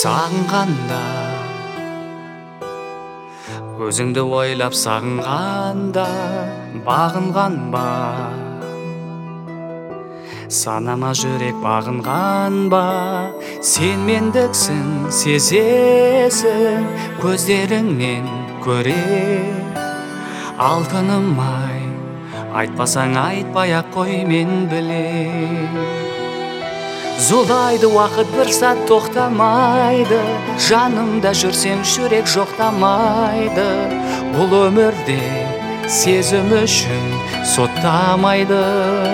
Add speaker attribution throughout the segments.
Speaker 1: Сағынғанда, өзіңді ойлап сағынғанда, бағынған ба? Санама жүрек бағынған ба? Сен мендіксің, сезесің, көздеріңнен көре. Алтыным ай, айтпасаң айтпай-ақ қой, мен біле. Зулайды уақыт, бір сәт тоқтамайды, жанымда жүрсең жүрек жоқтамайды. Бұл өмірде сезім үшін соттамайды.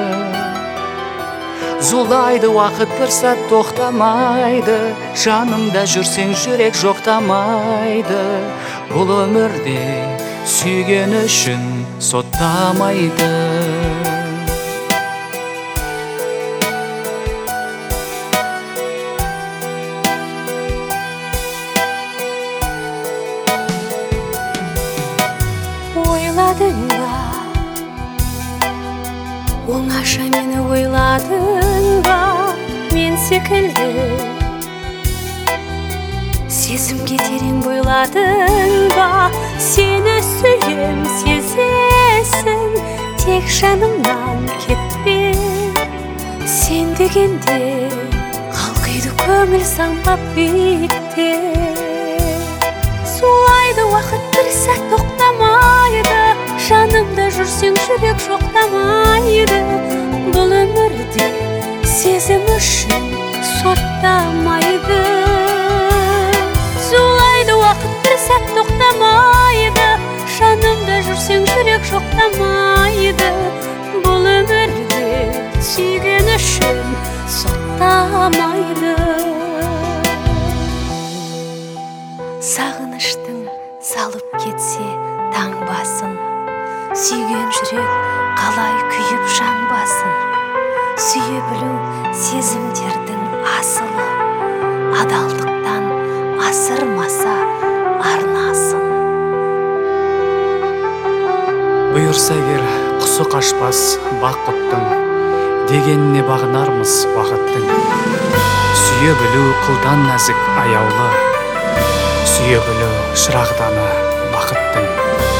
Speaker 1: Зулайды уақыт, бір сәт тоқтамайды, жанымда жүрсең жүрек жоқтамайды. Бұл өмірде сүйген үшін соттамайды.
Speaker 2: Ойладың ба, оңаша мені ойладың ба? Мен секілді сезімге терең бойладың ба? Сені сүйем, сезесің, тек жанымнан кетпе. Сен дегенде қалқиды көңіл самғап биікте. Зулайды уақыт, бір сәт тоқтамайды, жанымда жүрсең жүрек жоқтамайды. Бұл өмірде сезім үшін соттамайды. Зулайды уақыт, бір сәт тоқтамайды, жанымда жүрсең жүрек жоқтамайды. Бұл өмірде сүйген үшін соттамайды. Сағыныштың салып кетсе таңбасын, сүйген жүрек қалай күйіп жанбасын. Сүйе білу сезімдердің асылы, адалдықтан асырмаса арнасын.
Speaker 1: Бұйырса егер құсы қашпас бақыттың, дегеніне бағынармыз бақыттың. Сүйе білу қылдан нәзік аяулы, сүйе білу шырағданы бақыттың.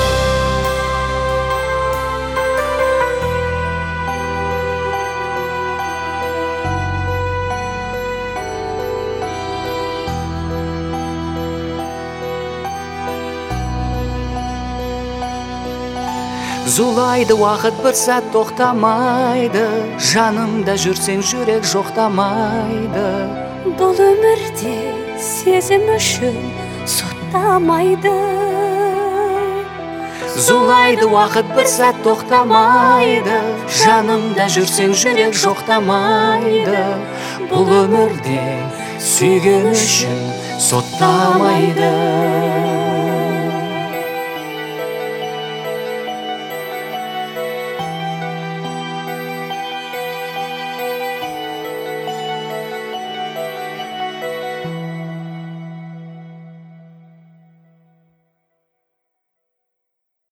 Speaker 1: Зулайды уақыт, бір сәт тоқтамайды, жанымда жүрсең жүрек жоқтамайды.
Speaker 2: Бұл өмірде сезім үшін соттамайды.
Speaker 1: Зулайды уақыт, бір сәт тоқтамайды, жанымда жүрсең жүрек жоқтамайды. Бұл өмірде сүйген үшін соттамайды.